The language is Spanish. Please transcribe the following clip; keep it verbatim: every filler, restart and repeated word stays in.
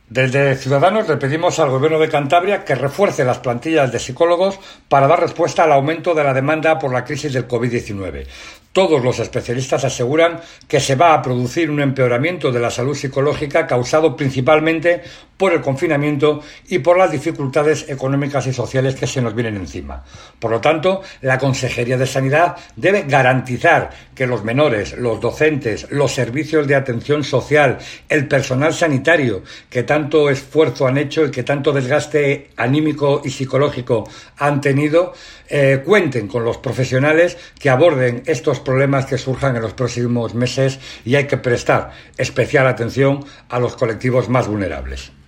Desde Ciudadanos le pedimos al Gobierno de Cantabria que refuerce las plantillas de psicólogos para dar respuesta al aumento de la demanda por la crisis del COVID diecinueve. Todos los especialistas aseguran que se va a producir un empeoramiento de la salud psicológica causado principalmente por el confinamiento y por las dificultades económicas y sociales que se nos vienen encima. Por lo tanto, la Consejería de Sanidad debe garantizar que los menores, los docentes, los servicios de atención social, el personal sanitario, que tanto esfuerzo han hecho y que tanto desgaste anímico y psicológico han tenido, eh, cuenten con los profesionales que aborden estos problemas que surjan en los próximos meses, y hay que prestar especial atención a los colectivos más vulnerables.